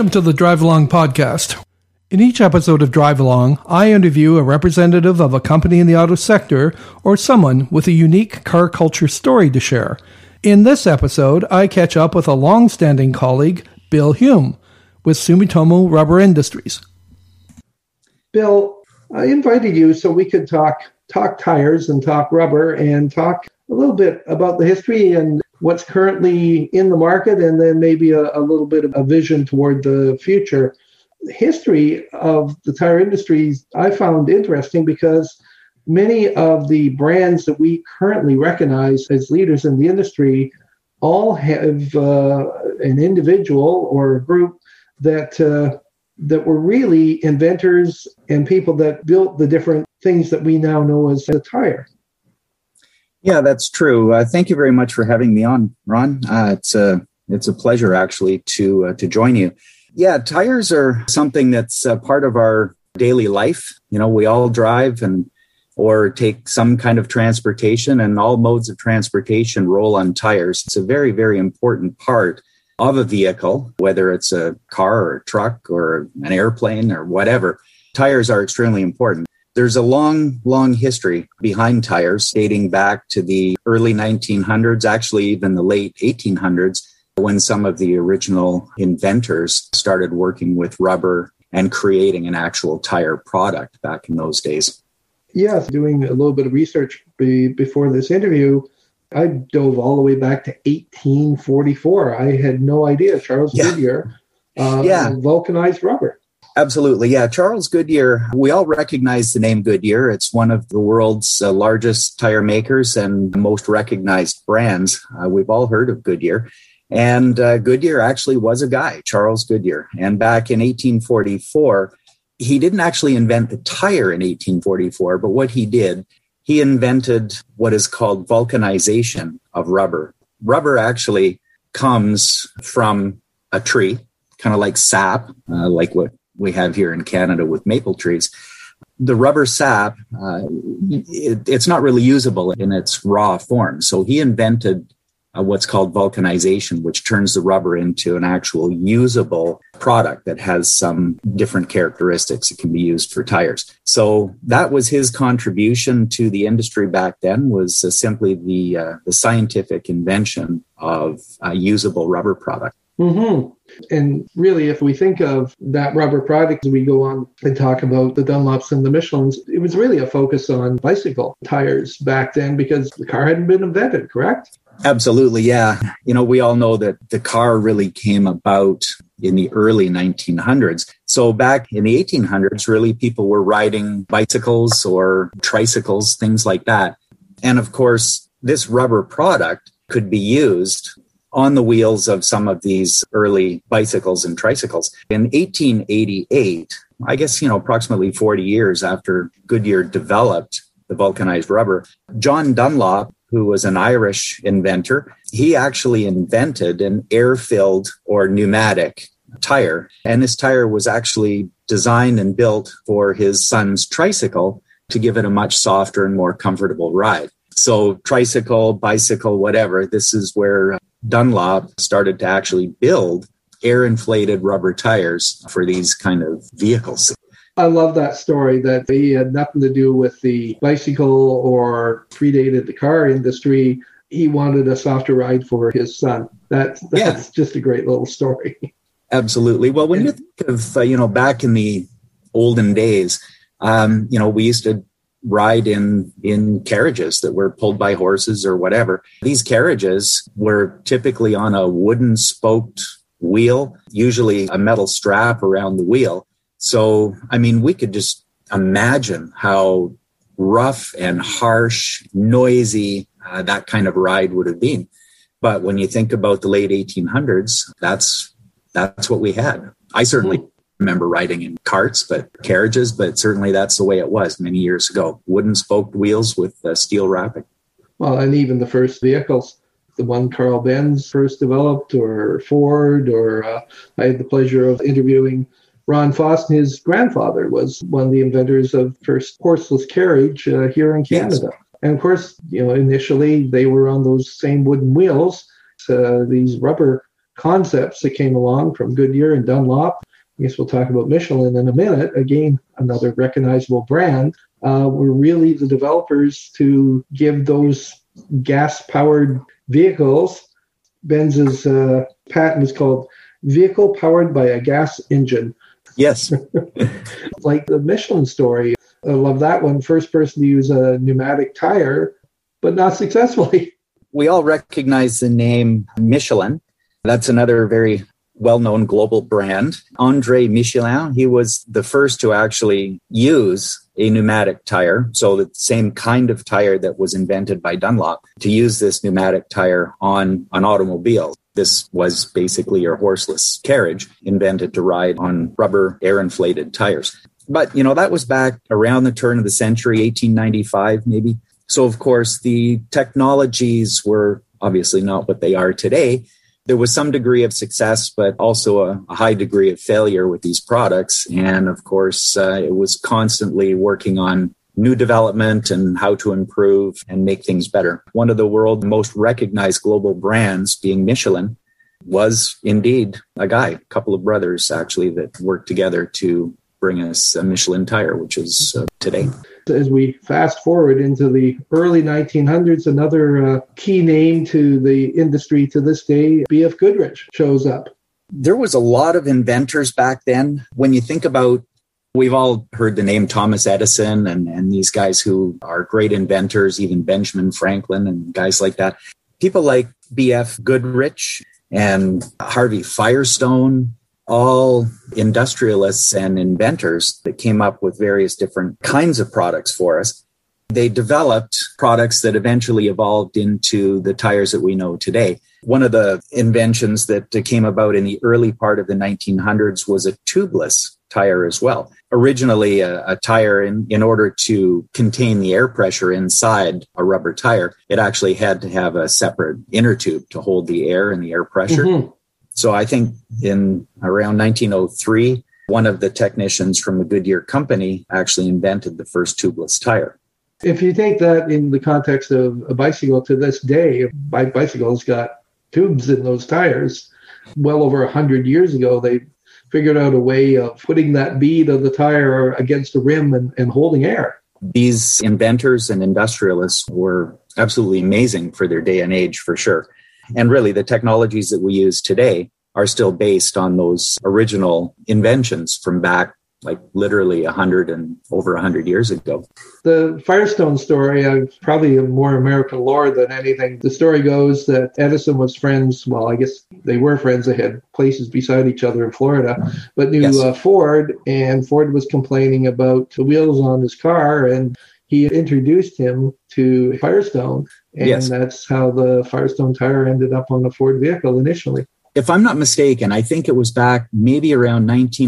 Welcome to the Drive Along podcast. In each episode of Drive Along, I interview a representative of a company in the auto sector or someone with a unique car culture story to share. In this episode, I catch up with a long-standing colleague, Bill Hume, with Sumitomo Rubber Industries. Bill, I invited you so we could talk tires and talk rubber and talk a little bit about the history and what's currently in the market, and then maybe a little bit of a vision toward the future. The history of the tire industries I found interesting because many of the brands that we currently recognize as leaders in the industry all have an individual or a group that were really inventors and people that built the different things that we now know as a tire. Yeah, that's true. Thank you very much for having me on, Ron. It's a pleasure actually to join you. Yeah, tires are something that's part of our daily life. You know, we all drive or take some kind of transportation, and all modes of transportation roll on tires. It's a very, very important part of a vehicle, whether it's a car or a truck or an airplane or whatever. Tires are extremely important. There's a long, long history behind tires dating back to the early 1900s, actually even the late 1800s, when some of the original inventors started working with rubber and creating an actual tire product back in those days. Yes, doing a little bit of research before this interview, I dove all the way back to 1844. I had no idea Charles Goodyear vulcanized rubber. Absolutely. Yeah. Charles Goodyear, we all recognize the name Goodyear. It's one of the world's largest tire makers and most recognized brands. We've all heard of Goodyear. And Goodyear actually was a guy, Charles Goodyear. And back in 1844, he didn't actually invent the tire in 1844, but what he did, he invented what is called vulcanization of rubber. Rubber actually comes from a tree, kind of like sap, like what we have here in Canada with maple trees. The rubber sap, it's not really usable in its raw form. So he invented what's called vulcanization, which turns the rubber into an actual usable product that has some different characteristics that can be used for tires. So that was his contribution to the industry back then, was simply the scientific invention of a usable rubber product. Mm-hmm. And really, if we think of that rubber product, as we go on and talk about the Dunlops and the Michelins, it was really a focus on bicycle tires back then because the car hadn't been invented, correct? Absolutely, yeah. You know, we all know that the car really came about in the early 1900s. So back in the 1800s, really, people were riding bicycles or tricycles, things like that. And of course, this rubber product could be used on the wheels of some of these early bicycles and tricycles. In 1888, I guess, approximately 40 years after Goodyear developed the vulcanized rubber, John Dunlop, who was an Irish inventor, he actually invented an air-filled or pneumatic tire. And this tire was actually designed and built for his son's tricycle to give it a much softer and more comfortable ride. So tricycle, bicycle, whatever, this is where Dunlop started to actually build air-inflated rubber tires for these kind of vehicles. I love that story that he had nothing to do with the bicycle or predated the car industry. He wanted a softer ride for his son. That's just a great little story. Absolutely. Well, when you think of, back in the olden days, we used to ride in carriages that were pulled by horses or whatever. These carriages were typically on a wooden spoked wheel, usually a metal strap around the wheel. So, we could just imagine how rough and harsh, noisy that kind of ride would have been. But when you think about the late 1800s, that's what we had. I certainly remember riding in carriages, but certainly that's the way it was many years ago. Wooden spoked wheels with steel wrapping. Well, and even the first vehicles, the one Carl Benz first developed, or Ford, or I had the pleasure of interviewing Ron Foss. His grandfather was one of the inventors of first horseless carriage here in Canada. Yes. And of course, initially they were on those same wooden wheels. These rubber concepts that came along from Goodyear and Dunlop. I guess we'll talk about Michelin in a minute. Again, another recognizable brand. Were really the developers to give those gas-powered vehicles. Benz's patent is called Vehicle Powered by a Gas Engine. Yes. Like the Michelin story. I love that one. First person to use a pneumatic tire, but not successfully. We all recognize the name Michelin. That's another very well-known global brand. André Michelin, he was the first to actually use a pneumatic tire, so the same kind of tire that was invented by Dunlop, to use this pneumatic tire on an automobile. This was basically your horseless carriage invented to ride on rubber air-inflated tires. But, that was back around the turn of the century, 1895 maybe. So, of course, the technologies were obviously not what they are today. There was some degree of success, but also a high degree of failure with these products. And of course, it was constantly working on new development and how to improve and make things better. One of the world's most recognized global brands, being Michelin, was indeed a couple of brothers actually, that worked together to bring us a Michelin tire, which is today. As we fast forward into the early 1900s, another key name to the industry to this day, B.F. Goodrich, shows up. There was a lot of inventors back then. When you think about, we've all heard the name Thomas Edison and these guys who are great inventors, even Benjamin Franklin and guys like that. People like B.F. Goodrich and Harvey Firestone, all industrialists and inventors that came up with various different kinds of products for us. They developed products that eventually evolved into the tires that we know today. One of the inventions that came about in the early part of the 1900s was a tubeless tire as well. Originally, a tire, in order to contain the air pressure inside a rubber tire, it actually had to have a separate inner tube to hold the air and the air pressure. Mm-hmm. So I think in around 1903, one of the technicians from the Goodyear company actually invented the first tubeless tire. If you take that in the context of a bicycle to this day, bicycles got tubes in those tires. Well over 100 years ago, they figured out a way of putting that bead of the tire against the rim and holding air. These inventors and industrialists were absolutely amazing for their day and age, for sure. And really, the technologies that we use today are still based on those original inventions from back, like literally 100 and over 100 years ago. The Firestone story, probably a more American lore than anything. The story goes that Edison was friends. Well, I guess they were friends. They had places beside each other in Florida, but knew Ford, and Ford was complaining about the wheels on his car, and he introduced him to Firestone, and that's how the Firestone tire ended up on a Ford vehicle initially. If I'm not mistaken, I think it was back maybe around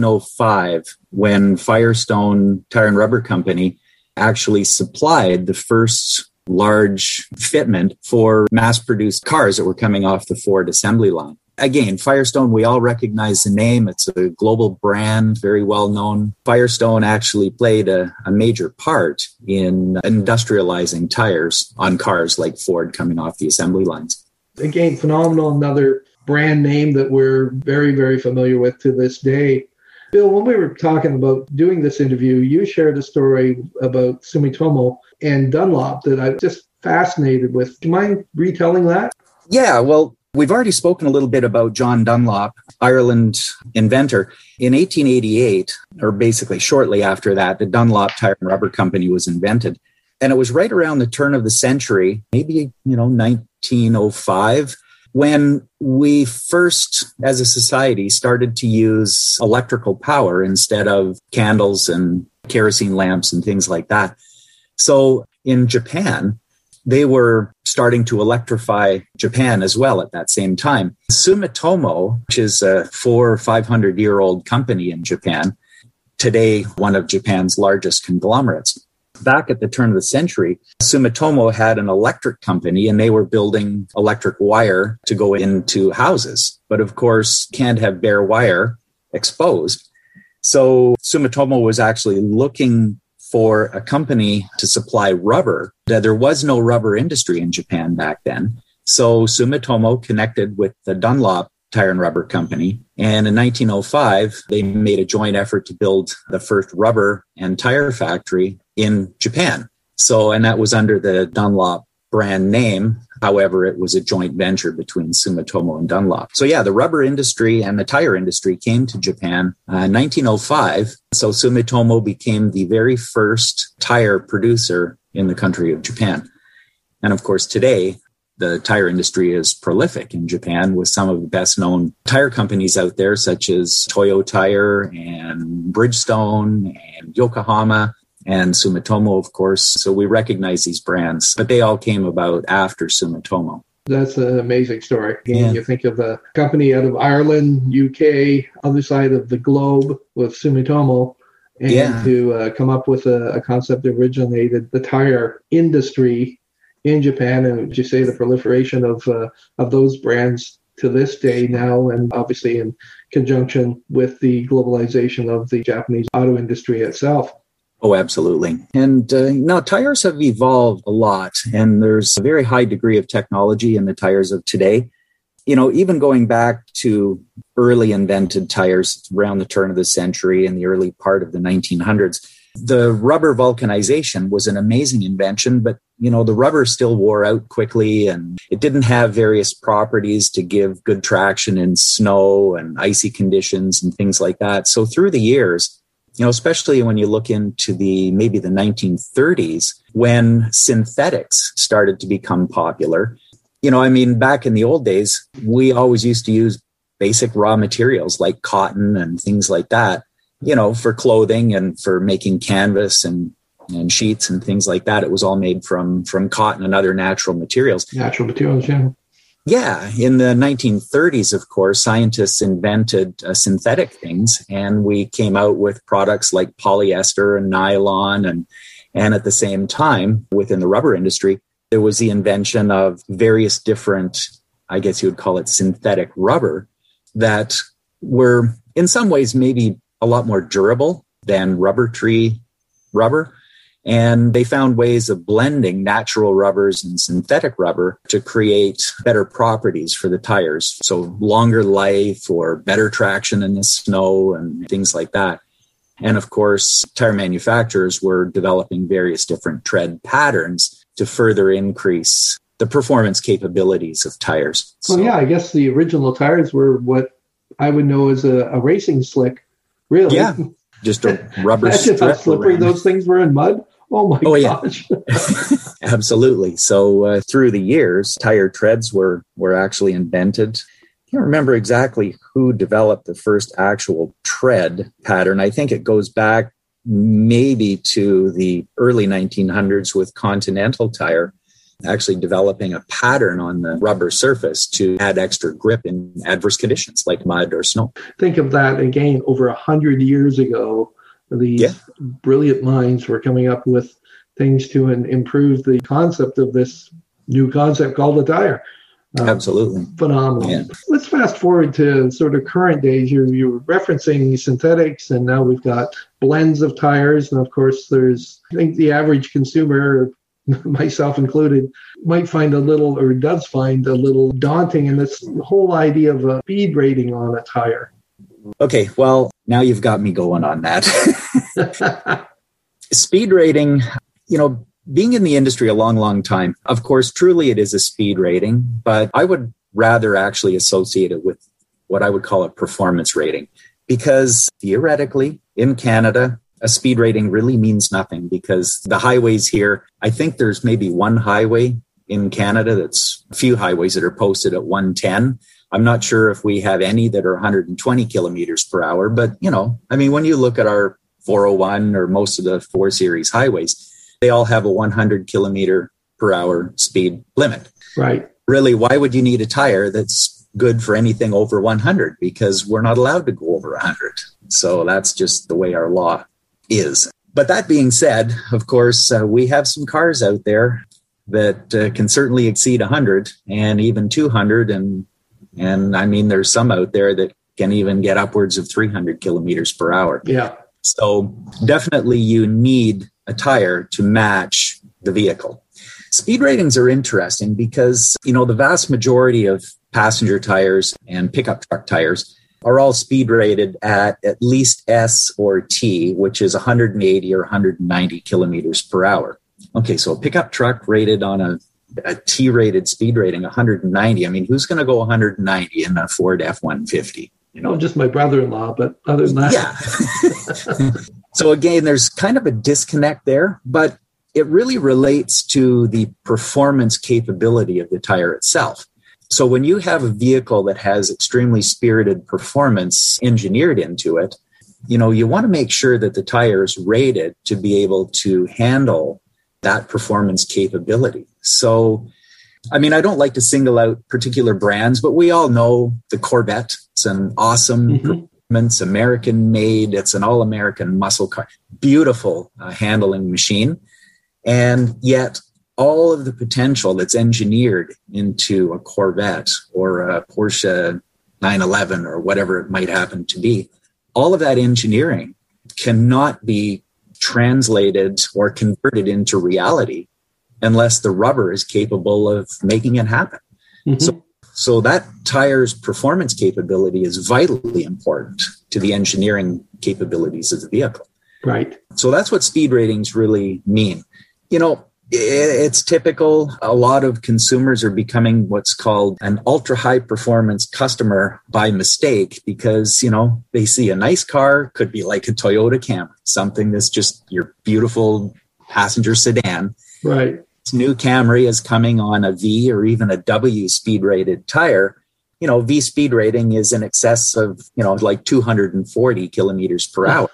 1905 when Firestone Tire and Rubber Company actually supplied the first large fitment for mass-produced cars that were coming off the Ford assembly line. Again, Firestone, we all recognize the name. It's a global brand, very well known. Firestone actually played a major part in industrializing tires on cars like Ford coming off the assembly lines. Again, phenomenal. Another brand name that we're very, very familiar with to this day. Bill, when we were talking about doing this interview, you shared a story about Sumitomo and Dunlop that I'm just fascinated with. Do you mind retelling that? Yeah, well, we've already spoken a little bit about John Dunlop, Ireland inventor. In 1888, or basically shortly after that, the Dunlop Tire and Rubber Company was invented. And it was right around the turn of the century, maybe, 1905, when we first, as a society, started to use electrical power instead of candles and kerosene lamps and things like that. So in Japan, they were starting to electrify Japan as well at that same time. Sumitomo, which is a 400 or 500-year-old company in Japan, today one of Japan's largest conglomerates. Back at the turn of the century, Sumitomo had an electric company and they were building electric wire to go into houses. But of course, can't have bare wire exposed. So Sumitomo was actually looking for a company to supply rubber. There was no rubber industry in Japan back then. So Sumitomo connected with the Dunlop Tire and Rubber Company. And in 1905, they made a joint effort to build the first rubber and tire factory in Japan. And that was under the Dunlop brand name. However, it was a joint venture between Sumitomo and Dunlop. The rubber industry and the tire industry came to Japan in 1905. So Sumitomo became the very first tire producer in the country of Japan. And of course, today, the tire industry is prolific in Japan with some of the best known tire companies out there, such as Toyo Tire and Bridgestone and Yokohama and Sumitomo, of course. So we recognize these brands, but they all came about after Sumitomo. That's an amazing story. You think of a company out of Ireland, UK, other side of the globe with Sumitomo, and to come up with a concept that originated the tire industry in Japan, and would you say the proliferation of those brands to this day now, and obviously in conjunction with the globalization of the Japanese auto industry itself? Oh, absolutely. And now tires have evolved a lot, and there's a very high degree of technology in the tires of today. Even going back to early invented tires around the turn of the century and the early part of the 1900s, the rubber vulcanization was an amazing invention, but the rubber still wore out quickly, and it didn't have various properties to give good traction in snow and icy conditions and things like that. So through the years, especially when you look into maybe the 1930s, when synthetics started to become popular, back in the old days, we always used to use basic raw materials like cotton and things like that, for clothing and for making canvas and sheets and things like that. It was all made from cotton and other natural materials. Natural materials, yeah. Yeah. In the 1930s, of course, scientists invented synthetic things, and we came out with products like polyester and nylon. And at the same time, within the rubber industry, there was the invention of various different, I guess you would call it synthetic rubber, that were in some ways maybe a lot more durable than rubber tree rubber. And they found ways of blending natural rubbers and synthetic rubber to create better properties for the tires. So longer life or better traction in the snow and things like that. And of course, tire manufacturers were developing various different tread patterns to further increase the performance capabilities of tires. I guess the original tires were what I would know as a racing slick, really. Yeah, just a rubber strip. How slippery those things were in mud. Oh my gosh. Yeah. Absolutely. So through the years, tire treads were actually invented. I can't remember exactly who developed the first actual tread pattern. I think it goes back maybe to the early 1900s with Continental Tire actually developing a pattern on the rubber surface to add extra grip in adverse conditions like mud or snow. Think of that again, over 100 years ago. These brilliant minds were coming up with things to improve the concept of this new concept called the tire. Absolutely. Phenomenal. Yeah. Let's fast forward to sort of current days. You were referencing synthetics, and now we've got blends of tires. And of course, I think the average consumer, myself included, might find does find a little daunting in this whole idea of a speed rating on a tire. Okay, well, now you've got me going on that. Speed rating, being in the industry a long, long time, of course, truly it is a speed rating, but I would rather actually associate it with what I would call a performance rating, because theoretically in Canada, a speed rating really means nothing, because the highways here, I think there's maybe one highway in Canada that's a few highways that are posted at 110. I'm not sure if we have any that are 120 kilometers per hour, but, when you look at our 401 or most of the 4 Series highways, they all have a 100 kilometer per hour speed limit. Right. Really, why would you need a tire that's good for anything over 100? Because we're not allowed to go over 100. So that's just the way our law is. But that being said, of course, we have some cars out there that can certainly exceed 100 and even 200. And there's some out there that can even get upwards of 300 kilometers per hour. Yeah. So definitely you need a tire to match the vehicle. Speed ratings are interesting because, the vast majority of passenger tires, and pickup truck tires are all speed rated at least S or T, which is 180 or 190 kilometers per hour. Okay, so a pickup truck rated on a T-rated speed rating, 190. I mean, who's going to go 190 in a Ford F-150? Just my brother-in-law, but other than that. Yeah. So again, there's kind of a disconnect there, but it really relates to the performance capability of the tire itself. So when you have a vehicle that has extremely spirited performance engineered into it, you want to make sure that the tire is rated to be able to handle that performance capability. So, I mean, I don't like to single out particular brands, but we all know the Corvette. It's an awesome performance, American made. It's an all-American muscle car, beautiful handling machine. And yet all of the potential that's engineered into a Corvette or a Porsche 911 or whatever it might happen to be, all of that engineering cannot be translated or converted into reality unless the rubber is capable of making it happen. So that tire's performance capability is vitally important to the engineering capabilities of the vehicle. Right. So that's what speed ratings really mean. It's typical. A lot of consumers are becoming what's called an ultra high performance customer by mistake because, they see a nice car, could be like a Toyota Camry, something that's just your beautiful passenger sedan. Right. This new Camry is coming on a V or even a W speed rated tire. V speed rating is in excess of, like 240 kilometers per hour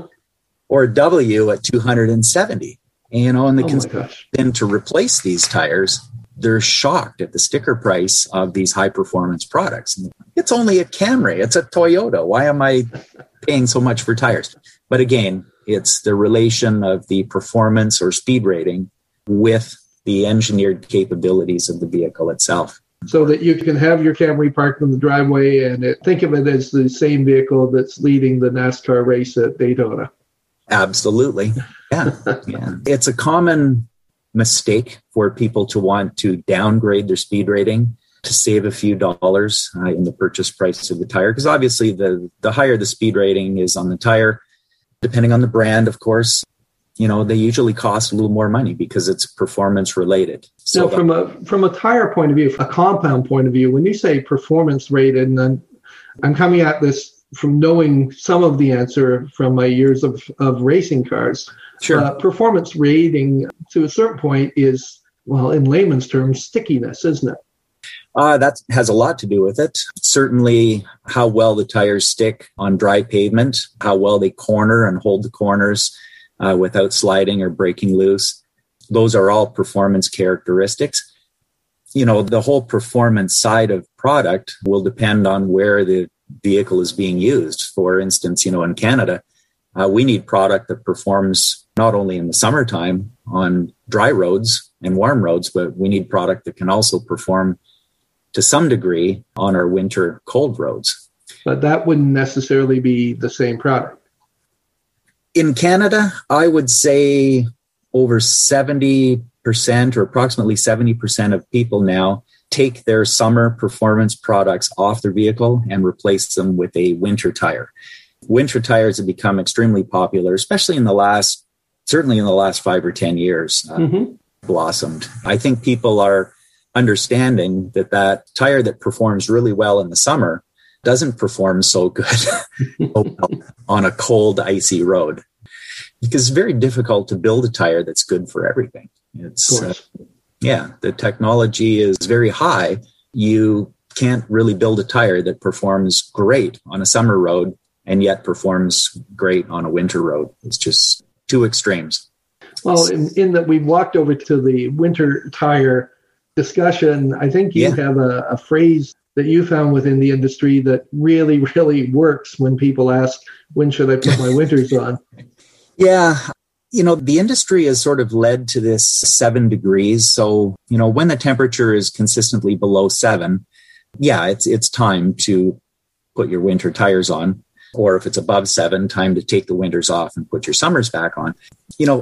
or W at 270. And the consumer then to replace these tires, they're shocked at the sticker price of these high performance products. It's only a Camry. It's a Toyota. Why am I paying so much for tires? But again, it's the relation of the performance or speed rating with the engineered capabilities of the vehicle itself. So that you can have your Camry parked in the driveway and think of it as the same vehicle that's leading the NASCAR race at Daytona. Absolutely. Yeah. It's a common mistake for people to want to downgrade their speed rating to save a few dollars in the purchase price of the tire. Because obviously the higher the speed rating is on the tire, depending on the brand, of course, they usually cost a little more money because it's performance related. So from a tire point of view, a compound point of view, when you say performance rated, and then I'm coming at this from knowing some of the answer from my years of racing cars. Sure. Performance rating to a certain point is, well, in layman's terms, stickiness, isn't it? That has a lot to do with it. Certainly how well the tires stick on dry pavement, how well they corner and hold the corners without sliding or breaking loose. Those are all performance characteristics. The whole performance side of product will depend on where the vehicle is being used. For instance, in Canada, we need product that performs not only in the summertime on dry roads and warm roads, but we need product that can also perform to some degree on our winter cold roads. But that wouldn't necessarily be the same product. In Canada, I would say over 70% or approximately 70% of people now take their summer performance products off their vehicle and replace them with a winter tire. Winter tires have become extremely popular, especially certainly in the last 5 or 10 years, blossomed. I think people are understanding that tire that performs really well in the summer doesn't perform so good on a cold, icy road. Because it's very difficult to build a tire that's good for everything. The technology is very high. You can't really build a tire that performs great on a summer road and yet performs great on a winter road. It's just two extremes. Well, in that we've walked over to the winter tire discussion, I think you have a phrase that you found within the industry that really, really works when people ask, when should I put my winters on? Yeah. The industry has sort of led to this 7 degrees. So, when the temperature is consistently below 7, it's time to put your winter tires on. Or if it's above 7, time to take the winters off and put your summers back on.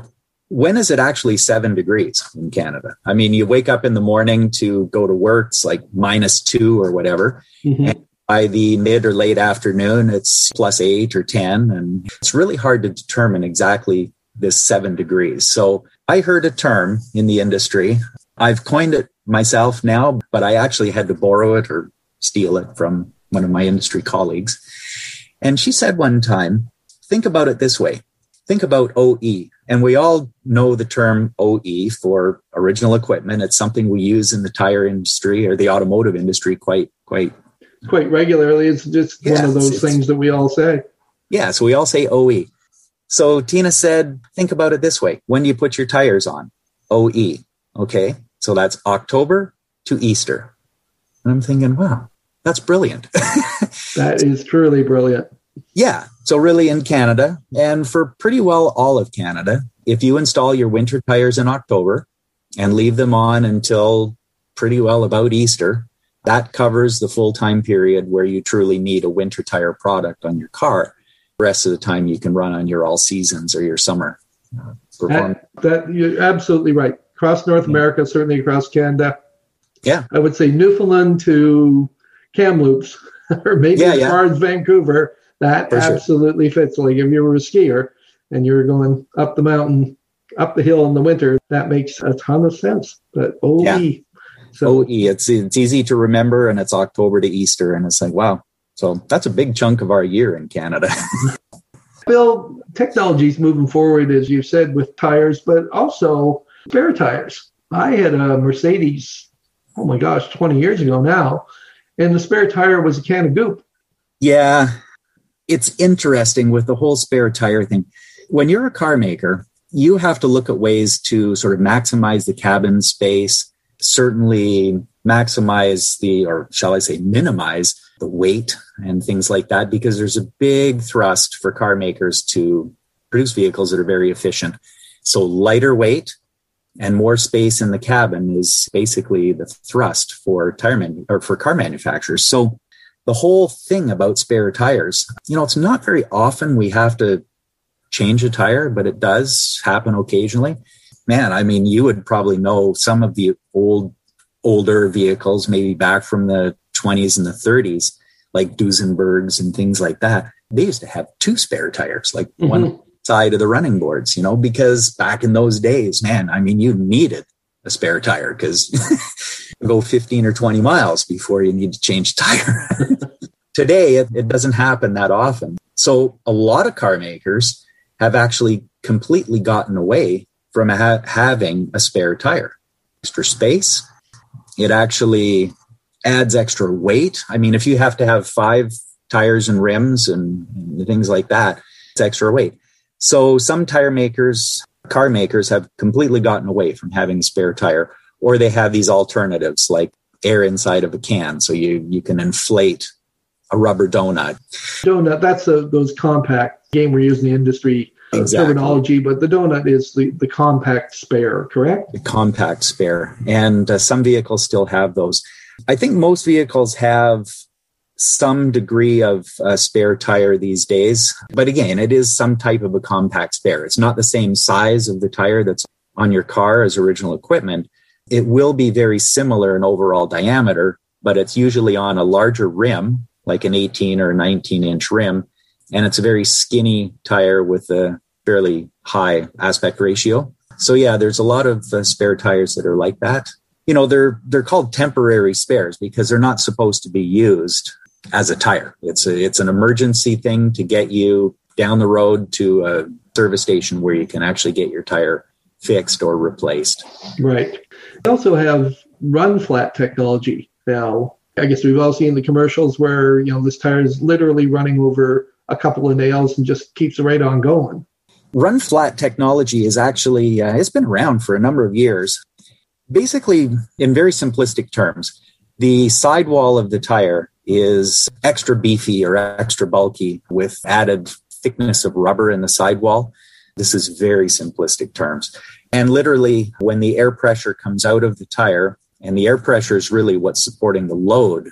when is it actually 7 degrees in Canada? I mean, you wake up in the morning to go to work, it's like -2 or whatever. Mm-hmm. And by the mid or late afternoon, it's +8 or 10. And it's really hard to determine exactly this 7 degrees. So I heard a term in the industry. I've coined it myself now, but I actually had to borrow it or steal it from one of my industry colleagues. And she said one time, think about it this way. Think about OE. And we all know the term OE for original equipment. It's something we use in the tire industry or the automotive industry quite regularly. It's just one of those things that we all say. Yeah, so we all say OE. So Tina said, think about it this way. When do you put your tires on? OE. Okay, so that's October to Easter. And I'm thinking, wow, that's brilliant. That is truly brilliant. Yeah. So really in Canada, and for pretty well all of Canada, if you install your winter tires in October and leave them on until pretty well about Easter, that covers the full time period where you truly need a winter tire product on your car. The rest of the time you can run on your all seasons or your summer performance. That you're absolutely right. Across North America, certainly across Canada. Yeah. I would say Newfoundland to Kamloops, or maybe as far as Vancouver. That absolutely fits. Like if you were a skier and you're going up the mountain, up the hill in the winter, that makes a ton of sense. But OE. Yeah. So OE, it's easy to remember, and it's October to Easter, and it's like, wow. So that's a big chunk of our year in Canada. Bill, technology's moving forward, as you said, with tires, but also spare tires. I had a Mercedes, 20 years ago now, and the spare tire was a can of goop. Yeah. It's interesting with the whole spare tire thing. When you're a car maker, you have to look at ways to sort of maximize the cabin space, certainly minimize the weight and things like that, because there's a big thrust for car makers to produce vehicles that are very efficient. So lighter weight and more space in the cabin is basically the thrust for car manufacturers. So the whole thing about spare tires, it's not very often we have to change a tire, but it does happen occasionally. Man, I mean, you would probably know some of the older vehicles, maybe back from the 20s and the 30s, like Duesenbergs and things like that. They used to have 2 spare tires, like one side of the running boards, because back in those days, man, I mean, you needed a spare tire because go 15 or 20 miles before you need to change tire. Today, it doesn't happen that often. So a lot of car makers have actually completely gotten away from having a spare tire. Extra space. It actually adds extra weight. I mean, if you have to have 5 tires and rims and things like that, it's extra weight. So some car makers have completely gotten away from having a spare tire, or they have these alternatives like air inside of a can. So you can inflate a rubber donut. Donut, that's those compact, game we're using in the industry terminology, but the donut is the compact spare, correct? The compact spare. And some vehicles still have those. I think most vehicles have some degree of a spare tire these days. But again, it is some type of a compact spare. It's not the same size of the tire that's on your car as original equipment. It will be very similar in overall diameter, but it's usually on a larger rim, like an 18 or 19-inch rim. And it's a very skinny tire with a fairly high aspect ratio. So yeah, there's a lot of spare tires that are like that. They're called temporary spares because they're not supposed to be used as a tire. It's an emergency thing to get you down the road to a service station where you can actually get your tire fixed or replaced. Right. We also have run flat technology now. I guess we've all seen the commercials where, this tire is literally running over a couple of nails and just keeps right on going. Run flat technology is actually, it's been around for a number of years. Basically, in very simplistic terms, the sidewall of the tire is extra beefy or extra bulky with added thickness of rubber in the sidewall. This is very simplistic terms. And literally, when the air pressure comes out of the tire, and the air pressure is really what's supporting the load,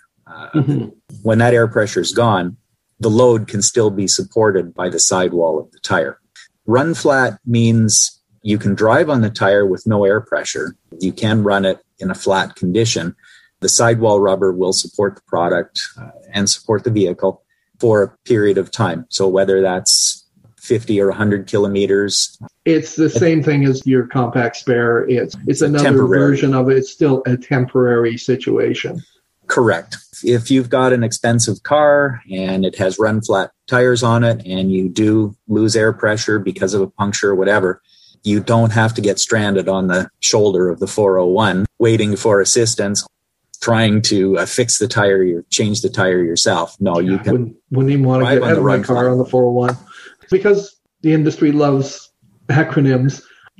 when that air pressure is gone, the load can still be supported by the sidewall of the tire. Run flat means You can drive on the tire with no air pressure. You can run it in a flat condition. The sidewall rubber will support the product and support the vehicle for a period of time. So whether that's 50 or 100 kilometers. It's the same thing as your compact spare. It's another version of it. It's still a temporary situation. Correct. If you've got an expensive car and it has run flat tires on it and you do lose air pressure because of a puncture or whatever, you don't have to get stranded on the shoulder of the 401 waiting for assistance, trying to fix the tire or change the tire yourself. No, you can. Wouldn't even want to get out of my car on the 401. Because the industry loves acronyms,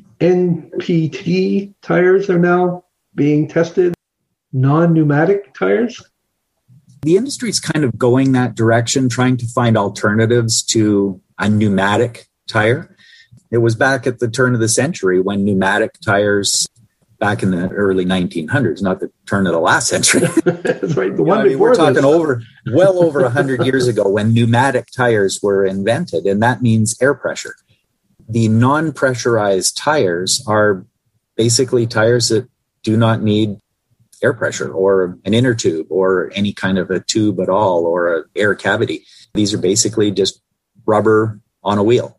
NPT tires are now being tested, non-pneumatic tires. The industry is kind of going that direction, trying to find alternatives to a pneumatic tire. It was back at the turn of the century when pneumatic tires, back in the early 1900s, not the turn of the last century. That's right. We're talking well over 100 years ago when pneumatic tires were invented, and that means air pressure. The non-pressurized tires are basically tires that do not need air pressure or an inner tube or any kind of a tube at all or an air cavity. These are basically just rubber on a wheel.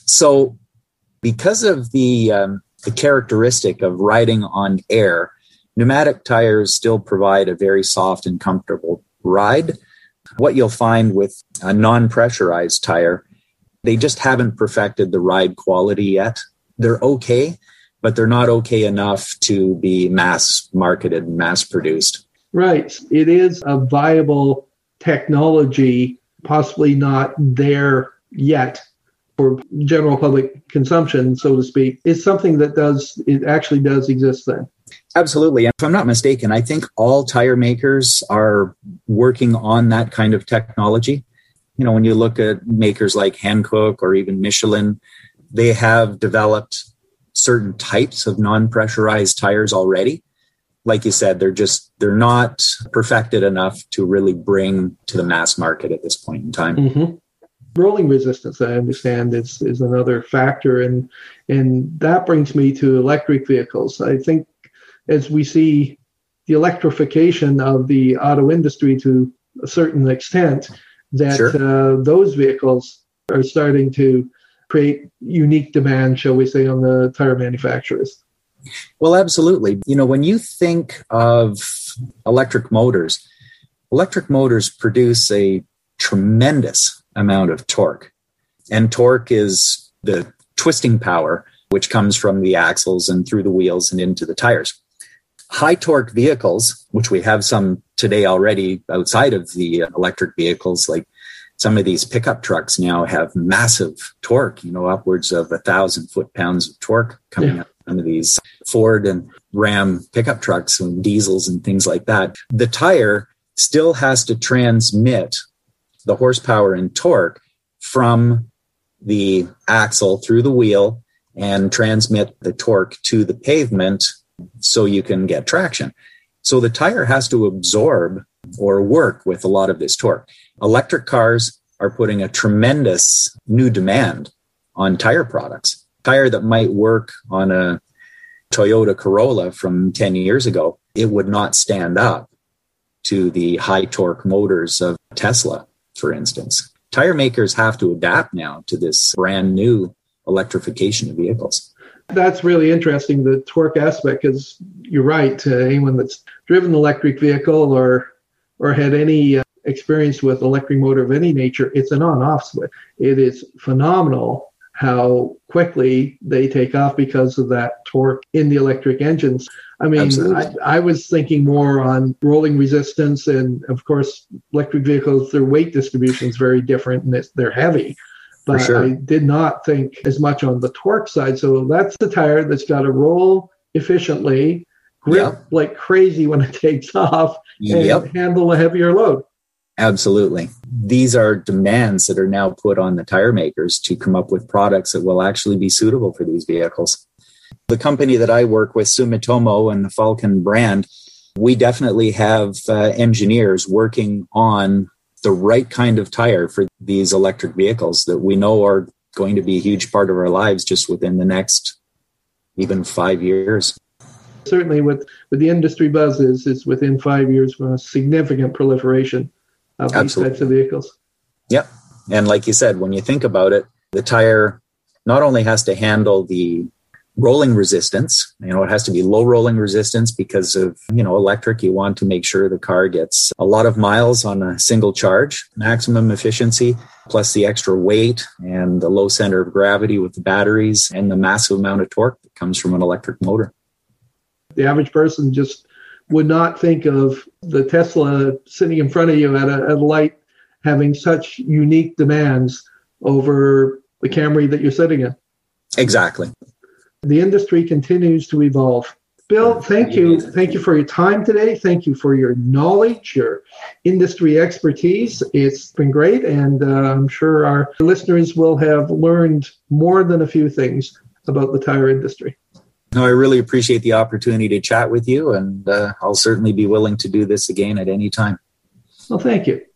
So because of the characteristic of riding on air, pneumatic tires still provide a very soft and comfortable ride. What you'll find with a non-pressurized tire, they just haven't perfected the ride quality yet. They're okay, but they're not okay enough to be mass marketed and mass produced. Right. It is a viable technology, possibly not there yet for general public consumption, so to speak. It's something that actually does exist then. Absolutely. If I'm not mistaken, I think all tire makers are working on that kind of technology. You know, when you look at makers like Hankook or even Michelin, they have developed certain types of non-pressurized tires already. Like you said, they're not perfected enough to really bring to the mass market at this point in time. Mm-hmm. Rolling resistance, I understand, is another factor, and that brings me to electric vehicles. I think as we see the electrification of the auto industry to a certain extent, that sure, those vehicles are starting to create unique demand, shall we say, on the tire manufacturers. Well, absolutely. You know, when you think of electric motors produce a tremendous amount of torque. And torque is the twisting power, which comes from the axles and through the wheels and into the tires. High torque vehicles, which we have some today already outside of the electric vehicles, like some of these pickup trucks now have massive torque, upwards of 1,000 foot-pounds of torque coming out of some of these Ford and Ram pickup trucks and diesels and things like that. The tire still has to transmit the horsepower and torque from the axle through the wheel and transmit the torque to the pavement so you can get traction. So the tire has to absorb or work with a lot of this torque. Electric cars are putting a tremendous new demand on tire products. Tire that might work on a Toyota Corolla from 10 years ago, it would not stand up to the high torque motors of Tesla, for instance. Tire makers have to adapt now to this brand new electrification of vehicles. That's really interesting, the torque aspect, because you're right. Anyone that's driven an electric vehicle or had any experience with electric motor of any nature, it's an on-off switch. It is phenomenal how quickly they take off because of that torque in the electric engines. I mean, I was thinking more on rolling resistance, and of course, electric vehicles, their weight distribution is very different and they're heavy. But sure, I did not think as much on the torque side. So that's the tire that's got to roll efficiently, grip like crazy when it takes off, and handle a heavier load. Absolutely. These are demands that are now put on the tire makers to come up with products that will actually be suitable for these vehicles. The company that I work with, Sumitomo and the Falcon brand, we definitely have engineers working on the right kind of tire for these electric vehicles that we know are going to be a huge part of our lives just within the next even 5 years. Certainly with the industry buzz is within 5 years from a significant proliferation of these types of vehicles. Yep. And like you said, when you think about it, the tire not only has to handle the rolling resistance, it has to be low rolling resistance because of, electric. You want to make sure the car gets a lot of miles on a single charge, maximum efficiency, plus the extra weight and the low center of gravity with the batteries and the massive amount of torque that comes from an electric motor. The average person just would not think of the Tesla sitting in front of you at a light having such unique demands over the Camry that you're sitting in. Exactly. The industry continues to evolve. Bill, thank you. Thank you for your time today. Thank you for your knowledge, your industry expertise. It's been great, and I'm sure our listeners will have learned more than a few things about the tire industry. No, I really appreciate the opportunity to chat with you, and I'll certainly be willing to do this again at any time. Well, thank you.